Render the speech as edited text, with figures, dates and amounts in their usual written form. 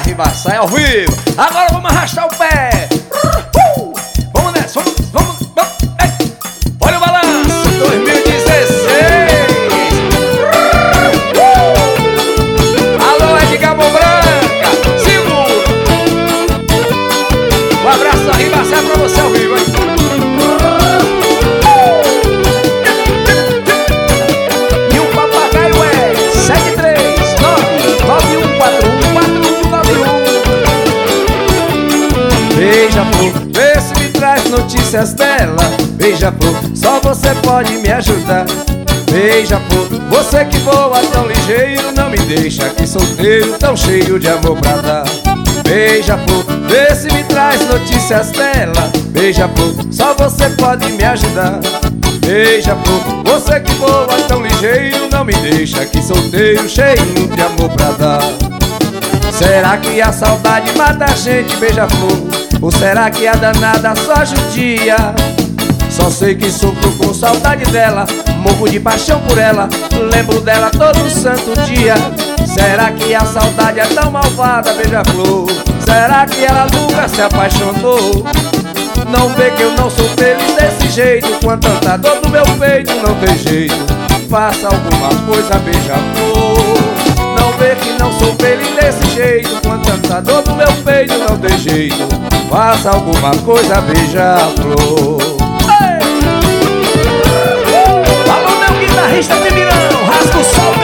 Ribaçaia ao vivo. Agora vamos arrastar o pé. Vamos nessa, vamos. Ei. Olha o balanço, 2016. Alô, Edgar Branca, segura. Um abraço da Ribaçaia pra você ao vivo, hein? E o papagaio é 73991414191. Beija-flor, vê se me traz notícias dela. Beija-flor, só você pode me ajudar. Beija-flor, você que voa tão ligeiro, não me deixa aqui solteiro, tão cheio de amor pra dar. Beija-flor, vê se me traz notícias dela. Beija-flor, só você pode me ajudar. Beija-flor, você que voa tão ligeiro, não me deixa aqui solteiro, cheio de amor pra dar. Será que a saudade mata a gente, beija-flor? Ou será que a danada só judia? Só sei que sofro com saudade dela, morro de paixão por ela, lembro dela todo santo dia. Será que a saudade é tão malvada, beija-flor? Será que ela nunca se apaixonou? Não vê que eu não sou feliz desse jeito, com tanta dor no meu peito não tem jeito. Faça alguma coisa, beija-flor. Não vê que não sou feliz desse jeito, com tanta dor no meu peito não tem jeito. Faça alguma coisa, beija-flor. Alô, meu guitarrista Timirão, rasga o sol.